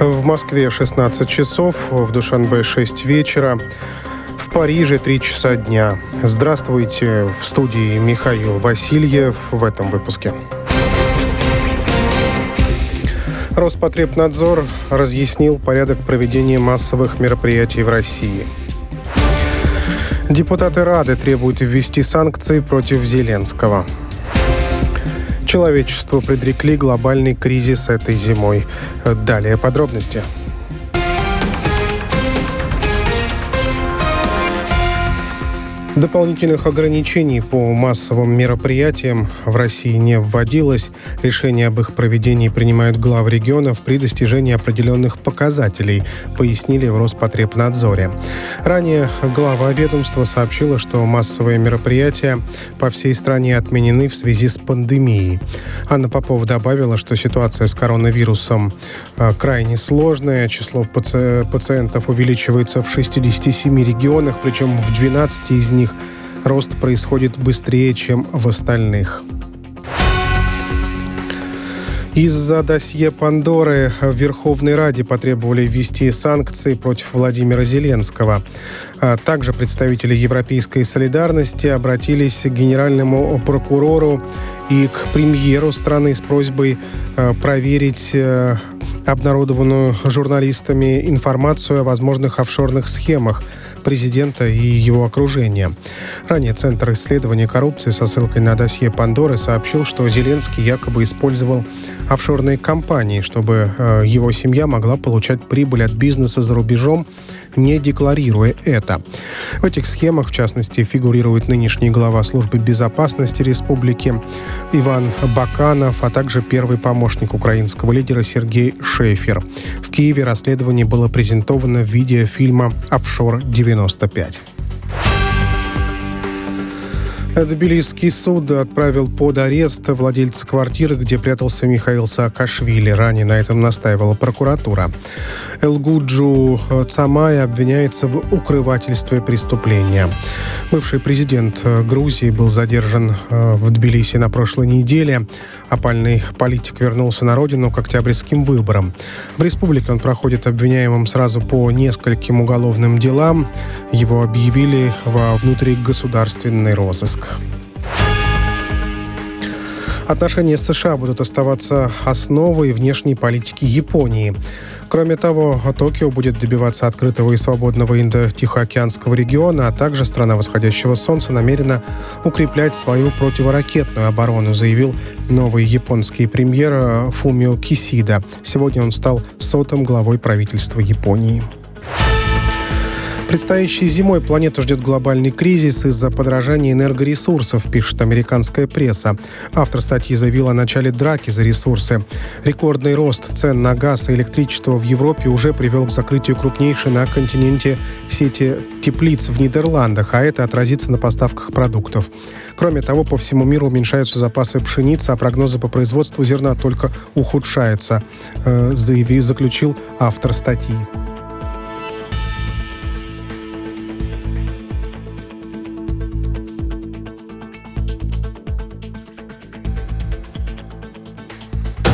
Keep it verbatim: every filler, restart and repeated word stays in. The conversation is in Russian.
В Москве шестнадцать часов, в Душанбе шесть вечера, в Париже три часа дня. Здравствуйте, в студии Михаил Васильев в этом выпуске. Роспотребнадзор разъяснил порядок проведения массовых мероприятий в России. Депутаты Рады требуют ввести санкции против Зеленского. Человечеству предрекли глобальный кризис этой зимой. Далее подробности. Дополнительных ограничений по массовым мероприятиям в России не вводилось. Решение об их проведении принимают главы регионов при достижении определенных показателей, пояснили в Роспотребнадзоре. Ранее глава ведомства сообщила, что массовые мероприятия по всей стране отменены в связи с пандемией. Анна Попова добавила, что ситуация с коронавирусом крайне сложная. Число паци- пациентов увеличивается в шестидесяти семи регионах, причем в двенадцати из них рост происходит быстрее, чем в остальных. Из-за досье Пандоры в Верховной Раде потребовали ввести санкции против Владимира Зеленского. А также представители Европейской солидарности обратились к генеральному прокурору и к премьеру страны с просьбой проверить обнародованную журналистами информацию о возможных офшорных схемах президента и его окружения. Ранее Центр исследования коррупции со ссылкой на досье Пандоры сообщил, что Зеленский якобы использовал офшорные компании, чтобы э, его семья могла получать прибыль от бизнеса за рубежом, не декларируя это. В этих схемах, в частности, фигурирует нынешний глава службы безопасности республики Иван Баканов, а также первый помощник украинского лидера Сергей Шефер. В Киеве расследование было презентовано в виде фильма «Офшор девяносто пять». Тбилисский суд отправил под арест владельца квартиры, где прятался Михаил Саакашвили. Ранее на этом настаивала прокуратура. Элгуджу Цамай обвиняется в укрывательстве преступления. Бывший президент Грузии был задержан в Тбилиси на прошлой неделе. Опальный политик вернулся на родину к октябрьским выборам. В республике он проходит обвиняемым сразу по нескольким уголовным делам. Его объявили во внутригосударственный розыск. Отношения с США будут оставаться основой внешней политики Японии. Кроме того, Токио будет добиваться открытого и свободного Индо-Тихоокеанского региона, а также страна восходящего солнца намерена укреплять свою противоракетную оборону, заявил новый японский премьер Фумио Кисида. Сегодня он стал сотым главой правительства Японии. Предстоящей зимой планету ждет глобальный кризис из-за подорожания энергоресурсов, пишет американская пресса. Автор статьи заявил о начале драки за ресурсы. Рекордный рост цен на газ и электричество в Европе уже привел к закрытию крупнейшей на континенте сети теплиц в Нидерландах, а это отразится на поставках продуктов. Кроме того, по всему миру уменьшаются запасы пшеницы, а прогнозы по производству зерна только ухудшаются, заявил, заключил автор статьи.